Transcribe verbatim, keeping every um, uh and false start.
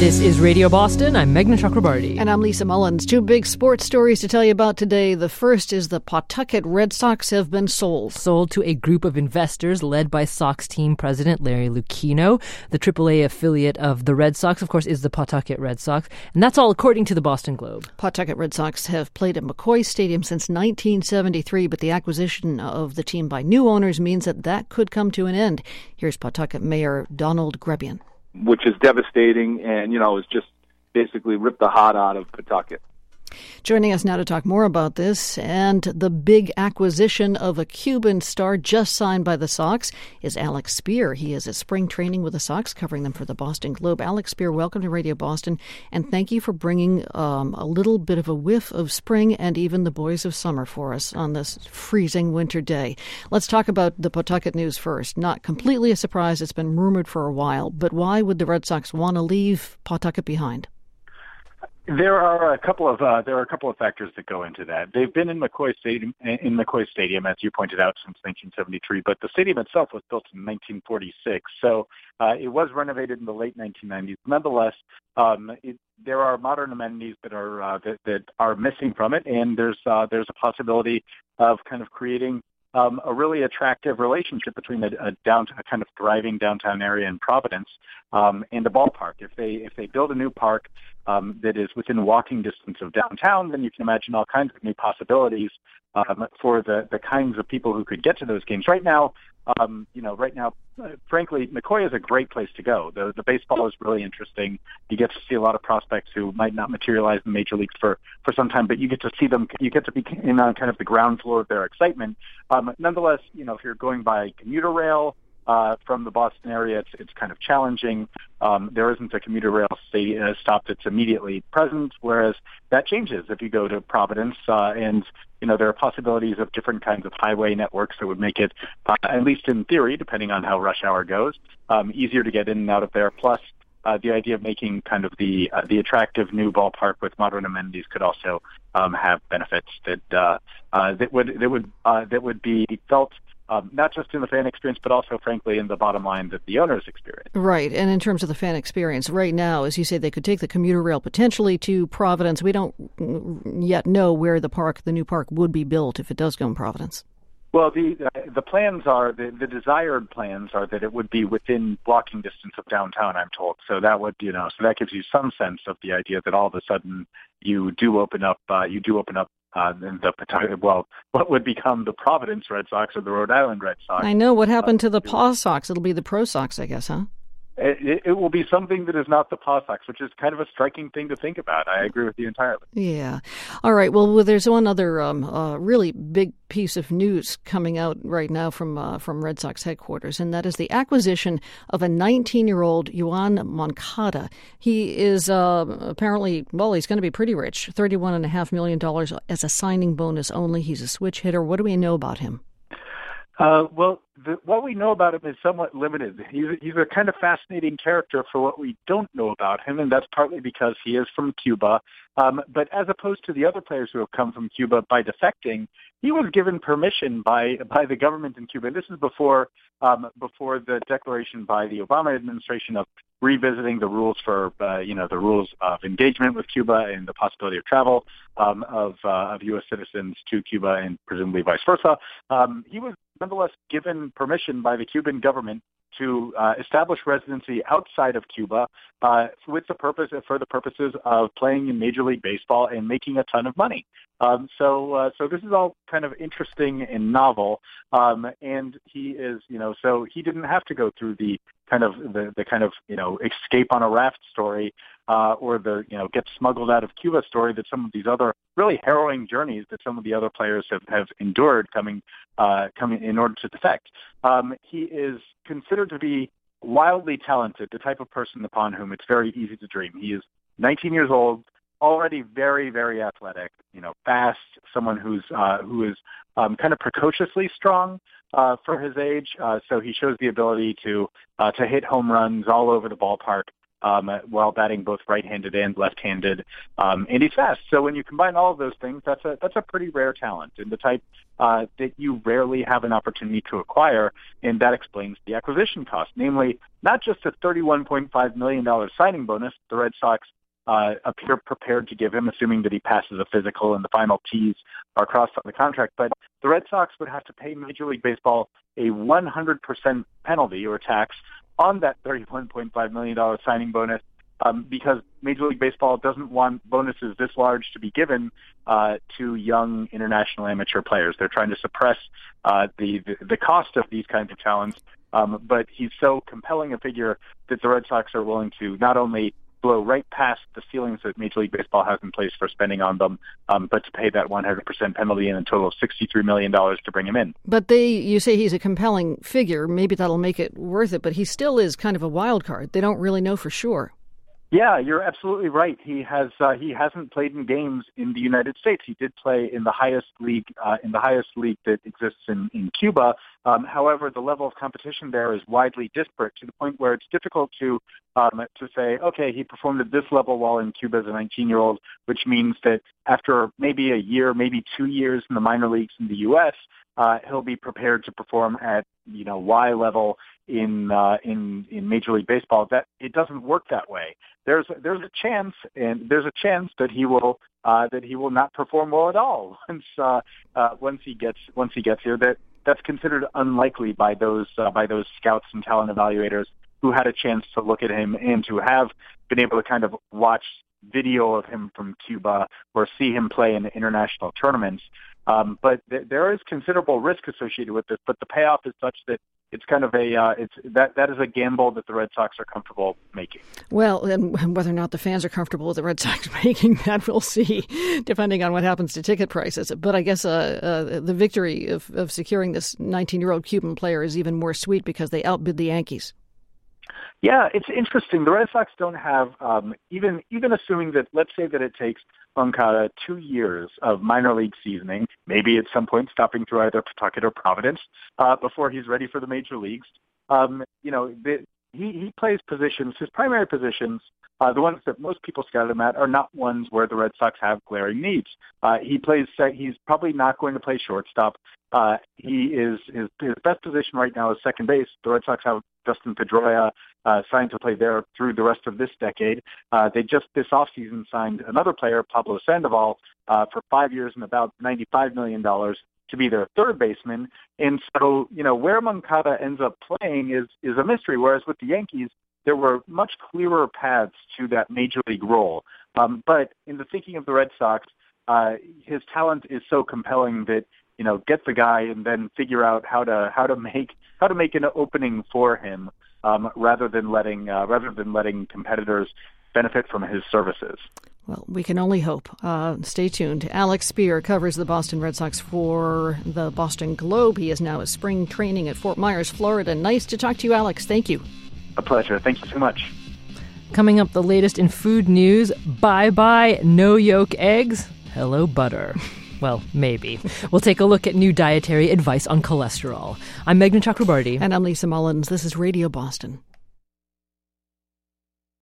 This is Radio Boston. I'm Meghna Chakrabarti. And I'm Lisa Mullins. Two big sports stories to tell you about today. The first is the Pawtucket Red Sox have been sold. Sold to a group of investors led by Sox team president Larry Lucchino. The triple A affiliate of the Red Sox, of course, is the Pawtucket Red Sox. And that's all according to the Boston Globe. Pawtucket Red Sox have played at McCoy Stadium since nineteen seventy-three, but the acquisition of the team by new owners means that that could come to an end. Here's Pawtucket Mayor Donald Grebian. Which is devastating and, you know, is just basically ripped the heart out of Pawtucket. Joining us now to talk more about this and the big acquisition of a Cuban star just signed by the Sox is Alex Spear. He is at spring training with the Sox, covering them for the Boston Globe. Alex Spear, welcome to Radio Boston, and thank you for bringing um, a little bit of a whiff of spring and even the boys of summer for us on this freezing winter day. Let's talk about the Pawtucket news first. Not completely a surprise. It's been rumored for a while, but why would the Red Sox want to leave Pawtucket behind? There are a couple of uh, there are a couple of factors that go into that. They've been in McCoy Stadium, in McCoy Stadium, as you pointed out, since nineteen seventy-three. But the stadium itself was built in nineteen forty-six, so uh, it was renovated in the late nineteen nineties. Nonetheless, um, it, there are modern amenities that are uh, that, that are missing from it, and there's uh, there's a possibility of kind of creating Um, a really attractive relationship between a, a downtown, a kind of thriving downtown area in Providence um, and the ballpark. If they if they build a new park um, that is within walking distance of downtown, then you can imagine all kinds of new possibilities um, for the, the kinds of people who could get to those games. Right now, um, you know, right now, uh, frankly, McCoy is a great place to go. The the baseball is really interesting. You get to see a lot of prospects who might not materialize in major leagues for, for some time, but you get to see them. You get to be in on kind of the ground floor of their excitement. Um, nonetheless, you know, if you're going by commuter rail uh, from the Boston area, it's it's kind of challenging. Um, there isn't a commuter rail stay, uh, stop that's immediately present, whereas that changes if you go to Providence. Uh, and, you know, there are possibilities of different kinds of highway networks that would make it, uh, at least in theory, depending on how rush hour goes, um, easier to get in and out of there. Plus, uh, the idea of making kind of the uh, the attractive new ballpark with modern amenities could also um, have benefits that uh, uh, that would that would uh, that would be felt. Um, not just in the fan experience, but also, frankly, in the bottom line that the owners experience. Right. And in terms of the fan experience, right now, as you say, they could take the commuter rail potentially to Providence. We don't yet know where the park, the new park, would be built if it does go in Providence. Well, the uh, the plans are, the, the desired plans are that it would be within walking distance of downtown, I'm told. So that would, you know, so that gives you some sense of the idea that all of a sudden you do open up, uh, you do open up Uh, the well, what would become the Providence Red Sox or the Rhode Island Red Sox. I know. What happened to the Paw Sox? It'll be the Pro Sox, I guess, huh? It, it will be something that is not the Paw Sox, which is kind of a striking thing to think about. I agree with you entirely. Yeah. All right. Well, well there's one other um, uh, really big piece of news coming out right now from uh, from Red Sox headquarters, and that is the acquisition of a nineteen-year-old Yoan Moncada. He is uh, apparently, well, he's going to be pretty rich, thirty-one point five million dollars as a signing bonus only. He's a switch hitter. What do we know about him? Uh, well, the, what we know about him is somewhat limited. He's, he's a kind of fascinating character for what we don't know about him, and that's partly because he is from Cuba. Um, but as opposed to the other players who have come from Cuba by defecting, he was given permission by by the government in Cuba. This is before um, before the declaration by the Obama administration of revisiting the rules for uh, you know the rules of engagement with Cuba and the possibility of travel um, of uh, of U S citizens to Cuba and presumably vice versa. Um, he was nonetheless given permission by the Cuban government to uh, establish residency outside of Cuba uh, with the purpose for the purposes of playing in Major League Baseball and making a ton of money. Um, so, uh, so this is all kind of interesting and novel. Um, and he is, you know, so he didn't have to go through the kind of the, the kind of you know escape on a raft story uh, or the you know get smuggled out of Cuba story that some of these other really harrowing journeys that some of the other players have, have endured coming uh, coming in order to defect. Um, he is considered to be wildly talented, the type of person upon whom it's very easy to dream. He is nineteen years old, already very, very athletic, you know, fast, someone who's uh, who is um, kind of precociously strong uh, for his age. Uh, so he shows the ability to uh, to hit home runs all over the ballpark. um, while batting both right-handed and left-handed, um, and he's fast. So when you combine all of those things, that's a that's a pretty rare talent, and the type uh, that you rarely have an opportunity to acquire, and that explains the acquisition cost, namely not just a thirty-one point five million dollars signing bonus the Red Sox uh, appear prepared to give him, assuming that he passes a physical and the final T's are crossed on the contract, but the Red Sox would have to pay Major League Baseball a one hundred percent penalty or tax on that thirty-one point five million dollars signing bonus, um, because Major League Baseball doesn't want bonuses this large to be given uh, to young international amateur players. They're trying to suppress uh, the, the the cost of these kinds of talents, um, but he's so compelling a figure that the Red Sox are willing to not only blow right past the ceilings that Major League Baseball has in place for spending on them, um, but to pay that one hundred percent penalty and a total of sixty-three million dollars to bring him in. But they, you say he's a compelling figure. Maybe that'll make it worth it, but he still is kind of a wild card. They don't really know for sure. Yeah, you're absolutely right. He has uh, he hasn't played in games in the United States. He did play in the highest league uh, in the highest league that exists in, in Cuba. Um, however, the level of competition there is widely disparate to the point where it's difficult to um, to say, okay, he performed at this level while in Cuba as a nineteen-year-old, which means that after maybe a year, maybe two years in the minor leagues in the U S, uh, he'll be prepared to perform at you know Y level in uh, in in Major League Baseball. That it doesn't work that way. There's there's a chance, and there's a chance that he will uh, that he will not perform well at all once uh, uh, once he gets once he gets here. That that's considered unlikely by those uh, by those scouts and talent evaluators who had a chance to look at him and to have been able to kind of watch video of him from Cuba or see him play in international tournaments. Um, but th- there is considerable risk associated with this. But the payoff is such that it's kind of a uh, it's that that is a gamble that the Red Sox are comfortable making. Well, and whether or not the fans are comfortable with the Red Sox making that, we'll see, depending on what happens to ticket prices. But I guess uh, uh, the victory of, of securing this nineteen-year-old Cuban player is even more sweet because they outbid the Yankees. Yeah, it's interesting. The Red Sox don't have, um, even even assuming that, let's say that it takes Moncada two years of minor league seasoning, maybe at some point stopping through either Pawtucket or Providence, uh, before he's ready for the major leagues. Um, you know, the, he, he plays positions, his primary positions, uh, the ones that most people scout him at, are not ones where the Red Sox have glaring needs. Uh, he plays, he's probably not going to play shortstop. Uh, he is, his, his best position right now is second base. The Red Sox have Dustin Pedroia uh, signed to play there through the rest of this decade. Uh, they just this offseason signed another player, Pablo Sandoval, uh, for five years and about ninety-five million dollars to be their third baseman. And so, you know, where Moncada ends up playing is is a mystery, whereas with the Yankees, there were much clearer paths to that major league role. Um, but in the thinking of the Red Sox, uh, his talent is so compelling that, you know, get the guy and then figure out how to how to make how to make an opening for him, um, rather than letting uh, rather than letting competitors benefit from his services. Well, we can only hope. Uh, stay tuned. Alex Speier covers the Boston Red Sox for the Boston Globe. He is now at spring training at Fort Myers, Florida. Nice to talk to you, Alex. Thank you. A pleasure. Thank you so much. Coming up, the latest in food news. Bye-bye no-yolk eggs. Hello, butter. Well, maybe. We'll take a look at new dietary advice on cholesterol. I'm Meghna Chakrabarti. And I'm Lisa Mullins. This is Radio Boston.